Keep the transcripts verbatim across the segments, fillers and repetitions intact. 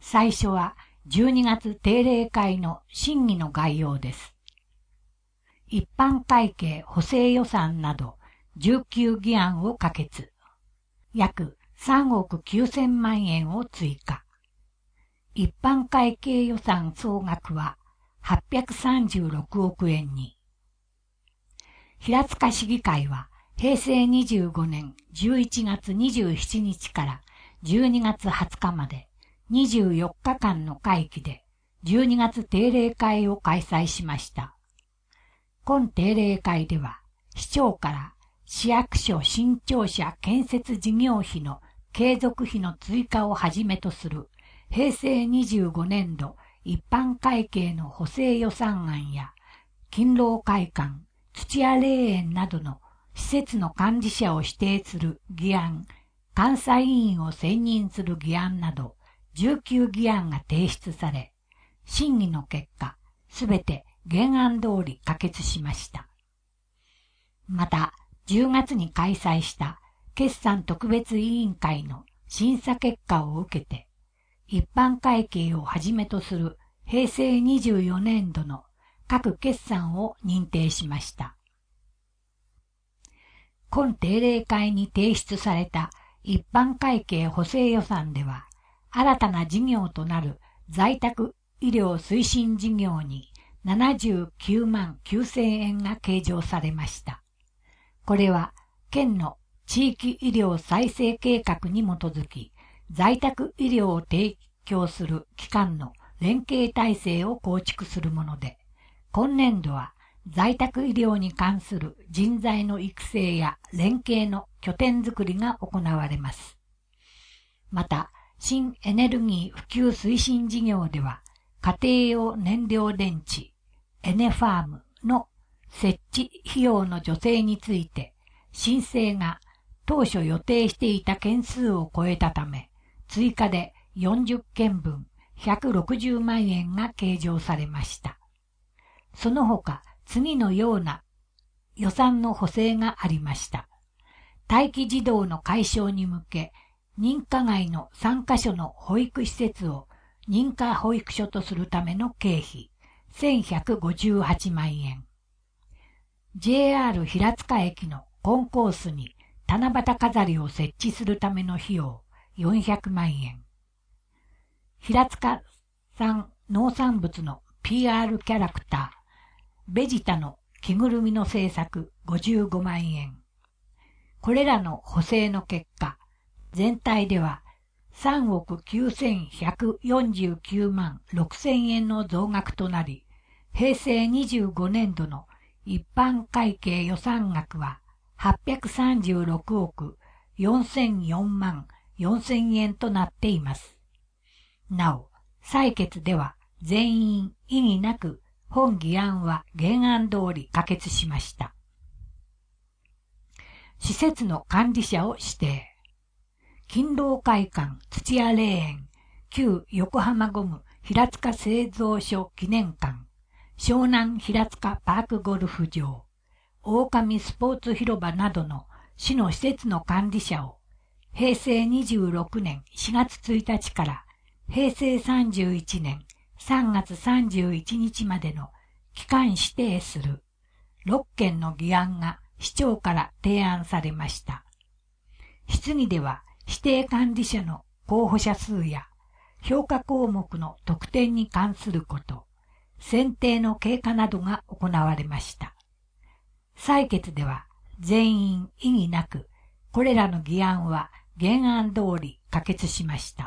最初はじゅうにがつ定例会の審議の概要です。一般会計補正予算などじゅうきゅう議案を可決。約さんおくきゅうせんまんえんを追加。一般会計予算総額ははっぴゃくさんじゅうろくおくえんに。平塚市議会はへいせいにじゅうごねんじゅういちがつにじゅうしちにちからじゅうにがつはつかまでにじゅうよっかかんの会期でじゅうにがつ定例会を開催しました。今定例会では市長から市役所新庁舎建設事業費の継続費の追加をはじめとするへいせいにじゅうごねんど一般会計の補正予算案や勤労会館、土屋霊園などの施設の管理者を指定する議案、監査委員を選任する議案などじゅうきゅう議案が提出され、審議の結果、すべて原案通り可決しました。また、じゅうがつに開催した決算特別委員会の審査結果を受けて、一般会計をはじめとするへいせいにじゅうよねんどの各決算を認定しました。今定例会に提出された一般会計補正予算では、新たな事業となる在宅医療推進事業にななじゅうきゅうまんきゅうせんえんが計上されました。これは県の地域医療再生計画に基づき、在宅医療を提供する機関の連携体制を構築するもので、今年度は在宅医療に関する人材の育成や連携の拠点づくりが行われます。また、新エネルギー普及推進事業では、家庭用燃料電池、エネファームの設置費用の助成について、申請が当初予定していた件数を超えたため、追加でよんじゅっけんぶんひゃくろくじゅうまんえんが計上されました。その他、次のような予算の補正がありました。待機児童の解消に向け、認可外のさんかしょの保育施設を認可保育所とするための経費、せんひゃくごじゅうはちまんえん。ジェイアール 平塚駅のコンコースに七夕飾りを設置するための費用、よんひゃくまんえん。平塚産農産物の ピーアール キャラクター、ベジタの着ぐるみの制作ごじゅうごまんえん。これらの補正の結果、全体ではさんおくきゅうせんひゃくよんじゅうきゅうまんろくせんえんの増額となり、へいせいにじゅうごねんどの一般会計予算額ははっぴゃくさんじゅうろくおくよんせんよんまんよんせんえんとなっています。なお、採決では全員異議なく本議案は原案通り可決しました。施設の管理者を指定。勤労会館土屋霊園、旧横浜ゴム平塚製造所記念館、湘南平塚パークゴルフ場、狼スポーツ広場などの市の施設の管理者を、へいせいにじゅうろくねんしがつついたちからへいせいさんじゅういちねんさんがつさんじゅういちにちまでの期間指定するろっけんの議案が市長から提案されました。質疑では指定管理者の候補者数や評価項目の得点に関すること、選定の経過などが行われました。採決では全員異議なく、これらの議案は原案通り可決しました。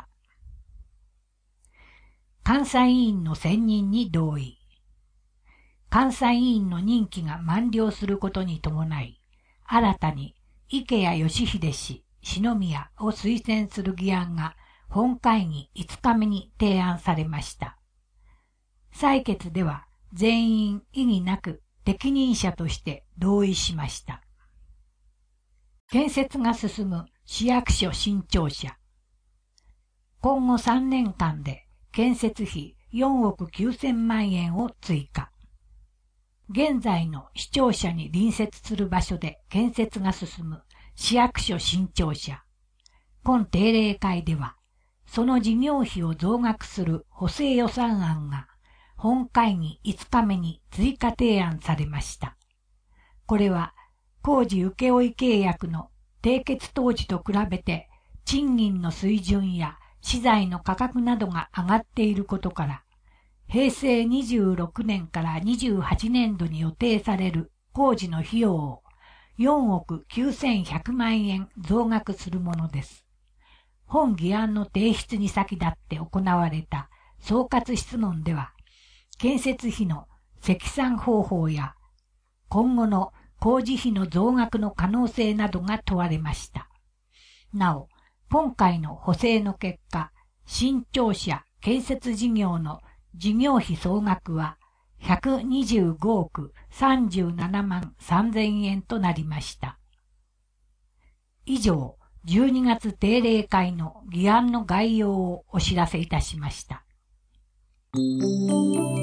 監査委員の選任に同意。監査委員の任期が満了することに伴い、新たに池谷義秀氏、篠宮を推薦する議案が本会議いつかめに提案されました。採決では全員異議なく適任者として同意しました。建設が進む市役所新庁舎。今後さんねんかんで建設費よんおくきゅうせんまんえんを追加。現在の市庁舎に隣接する場所で建設が進む市役所新庁舎。今定例会では、 その事業費を増額する補正予算案が本会議いつかめに追加提案されました。これは工事請負契約の締結当時と比べて賃金の水準や資材の価格などが上がっていることから、へいせいにじゅうろくねんからにじゅうはちねんどに予定される工事の費用をよんおくきゅうせんひゃくまんえん増額するものです。本議案の提出に先立って行われた総括質問では、建設費の積算方法や今後の工事費の増額の可能性などが問われました。なお、今回の補正の結果、新庁舎建設事業の事業費総額はひゃくにじゅうごおくさんじゅうななまんさんぜんえんとなりました。以上、じゅうにがつ定例会の議案の概要をお知らせいたしました。